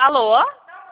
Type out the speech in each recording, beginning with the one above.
Alô?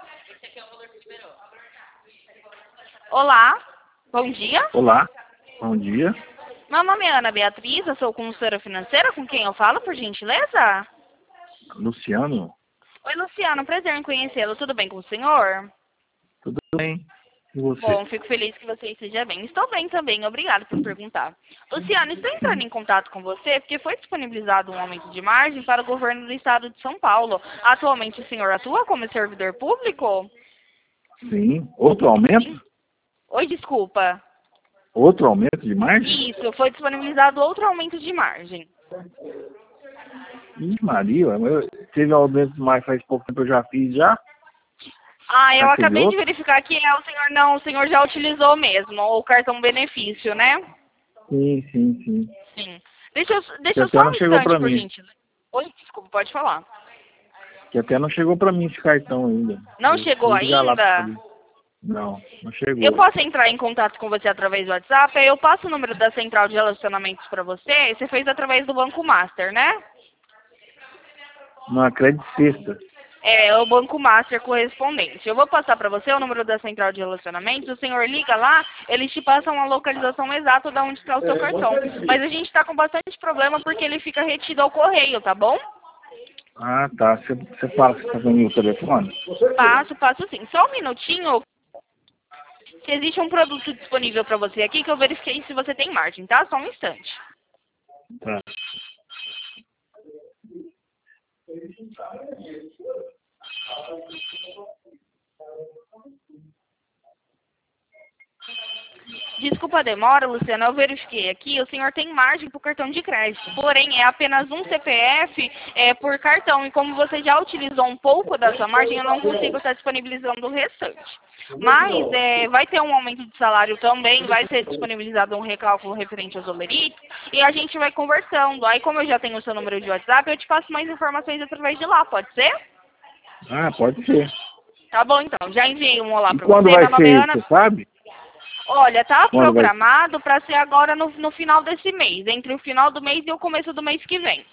Olá, bom dia. Olá, bom dia. Meu nome é Ana Beatriz, eu sou consultora financeira, com quem eu falo, por gentileza? Luciano, Oi, Luciano, prazer em conhecê-lo. Tudo bem com o senhor? tudo bem? E você? Bom, fico feliz que você esteja bem. Estou bem também, obrigado por perguntar. Luciano, estou entrando em contato com você porque foi disponibilizado um aumento de margem para o governo do estado de São Paulo. Atualmente o senhor atua como servidor público? Sim. Outro aumento? Oi, desculpa. Outro aumento de margem? Isso, foi disponibilizado outro aumento de margem. Ih, Maria, teve aumento de margem faz pouco tempo, eu já fiz já. Ah, eu Já teve acabei de outro? verificar que o senhor não, o senhor já utilizou mesmo o cartão benefício, né? Sim. Sim. Deixa Que eu até só não um chegou instante, pra por mim. gentileza. Oi, desculpa, pode falar. Que até não chegou pra mim esse cartão ainda. Não Eu chegou vou ligar lá pra ainda? ele. Não Eu chegou. posso entrar em contato com você através do WhatsApp, aí eu passo o número da central de relacionamentos para você. Você fez através do Banco Master, né? Não acredito sexta. É o Banco Master correspondente. Eu vou passar para você o número da central de relacionamentos. O senhor liga lá, eles te passam a localização exata de onde está o seu cartão. Mas a gente está com bastante problema porque ele fica retido ao correio, tá bom? Ah, tá. Você fala que você tá com o telefone? Passo sim. Só um minutinho. Se existe um produto disponível para você aqui, que eu verifiquei se você tem margem, tá? Só um instante. Tá. Desculpa a demora, Luciana, eu verifiquei aqui, o senhor tem margem para o cartão de crédito, porém é apenas um CPF por cartão, e como você já utilizou um pouco da sua margem, eu não consigo estar disponibilizando o restante. Mas vai ter um aumento de salário também, vai ser disponibilizado um recálculo referente aos olerites, e a gente vai conversando. Aí como eu já tenho o seu número de WhatsApp, eu te passo mais informações através de lá, pode ser? Ah, pode ser. Tá bom então, já enviei um olá E para quando você, vai meu nome é ser isso, Ana. você sabe? Olha, tá Quando vai programado para ser agora no final desse mês, entre o final do mês e o começo do mês que vem.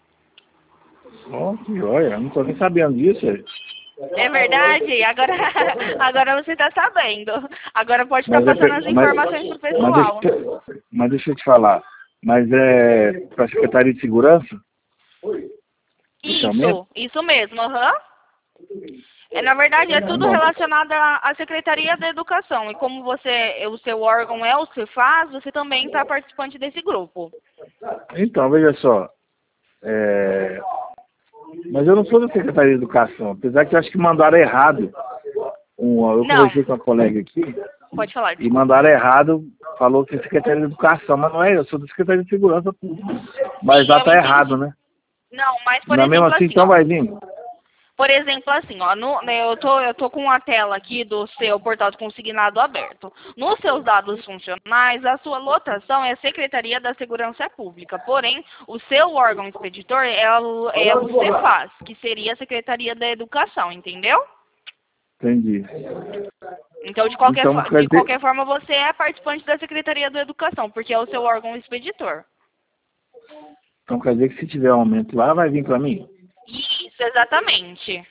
Ó, que joia, não tô nem sabendo disso. É verdade? Agora, agora você tá sabendo. Agora pode estar Mas, passando as informações pro pessoal. mas deixa eu te falar. Mas é para a Secretaria de Segurança? Esse aumento? Isso mesmo, aham. Na verdade, é Tá tudo bom. relacionado à Secretaria da Educação. E como o seu órgão é o Cefaz, você também está participante desse grupo. Então, veja só. é, Mas eu não sou da Secretaria de Educação, apesar que eu acho que mandaram errado. Eu Não, conversei com a colega aqui pode falar, e desculpa. mandaram errado, falou que é Secretaria de Educação, mas não é, eu sou da Secretaria de Segurança Pública. Mas Sim, lá eu tá errado, entendi. né? Não, mas por Não é mesmo exemplo assim, assim, então ó. vai vir. Por exemplo, assim, ó, eu tô com a tela aqui do seu portal de consignado aberto. Nos seus dados funcionais, a sua lotação é a Secretaria da Segurança Pública. Porém, o seu órgão expeditor é o Cefaz, que seria a Secretaria da Educação, entendeu? Entendi. Então, Então quer de dizer, qualquer forma, você é participante da Secretaria da Educação, porque é o seu órgão expeditor. que se tiver aumento lá, vai vir para mim? Isso, exatamente.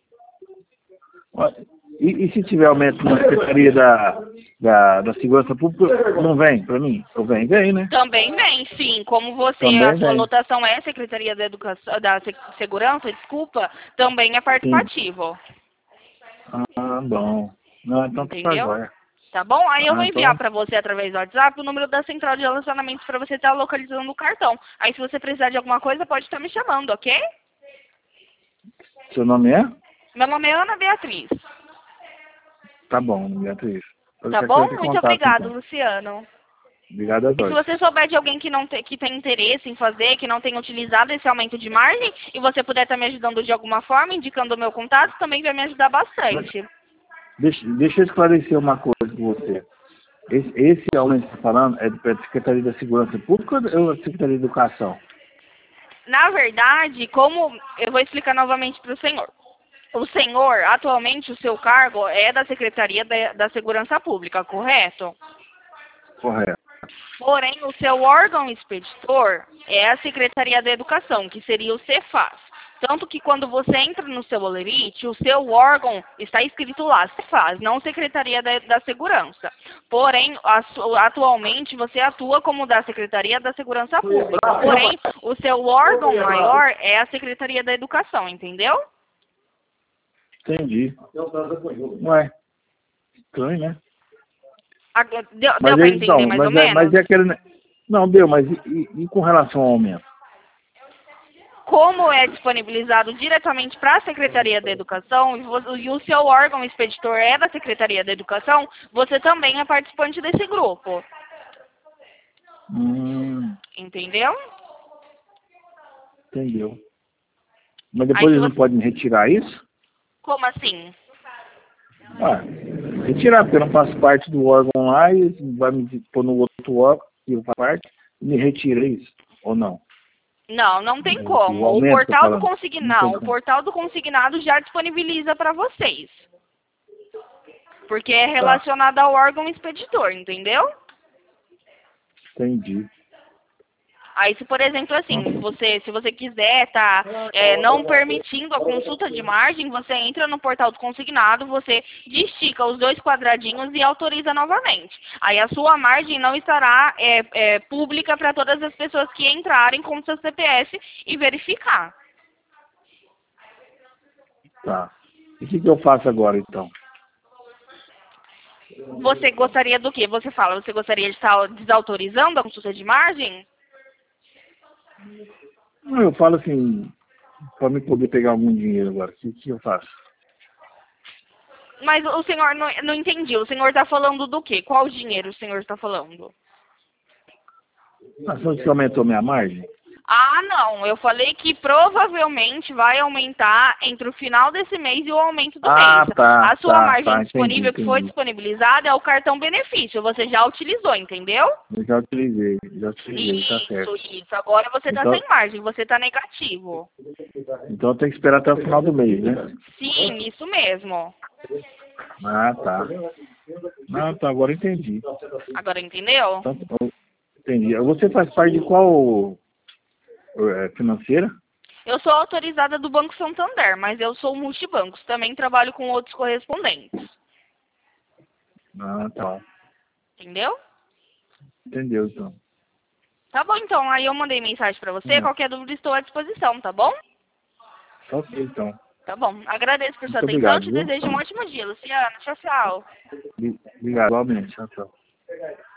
E se tiver aumento na Secretaria da Segurança Pública, não vem para mim? Ou vem, né? Também vem, sim. Como a Também sua vem. lotação é Secretaria da Educação, Segurança, desculpa, também é Sim. participativo. Ah, bom. Não, então tá Entendeu? jóia. Tá bom? Aí eu vou Ah, enviar então, para você através do WhatsApp o número da central de relacionamentos para você estar localizando o cartão. Aí se você precisar de alguma coisa, pode estar me chamando, ok? seu nome é? Meu nome é Ana Beatriz. Tá bom, Beatriz. Pode Tá deixar que eu bom? entre em Muito contato, obrigado, então. Luciano. Obrigado a E se todos. você souber de alguém que tem interesse em fazer, que não tem utilizado esse aumento de margem, e você puder estar me ajudando de alguma forma, indicando o meu contato, também vai me ajudar bastante. Deixa eu esclarecer uma coisa com você. Esse aumento que você está falando é da Secretaria da Segurança Pública ou da Secretaria de Educação? Na verdade, como eu vou explicar novamente para o senhor. O senhor, atualmente, o seu cargo é da Secretaria da Segurança Pública, correto? Correto. Porém, o seu órgão expeditor é a Secretaria da Educação, que seria o Cefaz. Tanto que quando você entra no seu Olerite, o seu órgão está escrito lá, CEFAS, não Secretaria da Segurança. Porém, atualmente você atua como da Secretaria da Segurança Pública. Porém, o seu órgão maior é a Secretaria da Educação, entendeu? Entendi. Ué, estranho, né? Deu para entender mais ou menos? Mas é aquele... Não, deu, mas e com relação ao aumento? Como é disponibilizado diretamente para a Secretaria da Educação e o seu órgão expeditor é da Secretaria da Educação, você também é participante desse grupo. Entendeu? Entendeu. Mas depois eles não podem retirar isso? Como assim? Retirar, porque eu não faço parte do órgão lá e vai me pôr no outro órgão, e eu faço parte, e me retira isso, ou não? Não, não tem como. O portal do consignado já disponibiliza para vocês. Porque é relacionado ao órgão expeditor, entendeu? Entendi. Aí, se por exemplo, assim, se você quiser não permitindo a consulta de margem, você entra no portal do consignado, você destica os 2 quadradinhos e autoriza novamente. Aí a sua margem não estará pública para todas as pessoas que entrarem com o seu CPF e verificar. Tá. E o que eu faço agora, então? Você gostaria do quê? Você gostaria de estar desautorizando a consulta de margem? Não, eu falo assim, para me poder pegar algum dinheiro agora, o que eu faço? Mas o senhor não entendi. O senhor está falando do quê? Qual dinheiro o senhor está falando? Só que aumentou minha margem? Ah, não. Eu falei que provavelmente vai aumentar entre o final desse mês e o aumento do mês. Tá. A sua margem disponível entendi. que foi disponibilizada é o cartão benefício. Você já utilizou, entendeu? Eu já utilizei, tá certo. Isso. Agora você está sem margem, você está negativo. Então eu tenho que esperar até o final do mês, né? Sim, isso mesmo. Tá. Tá, agora entendi. Agora entendeu? Então, entendi. Você faz parte de qual financeira? Eu sou autorizada do Banco Santander, mas eu sou multibancos. Também trabalho com outros correspondentes. Tá. Entendeu? Entendeu, então. Tá bom, então. Aí eu mandei mensagem pra você. Qualquer dúvida estou à disposição, tá bom? Ok, então. Tá bom. Agradeço por sua atenção. Obrigado, Te desejo um ótimo dia, Luciana. Tchau, tchau. Obrigado, igualmente. Tchau.